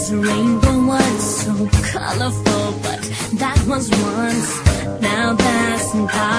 The rainbow was so colorful, but that was once. Now that's impossible.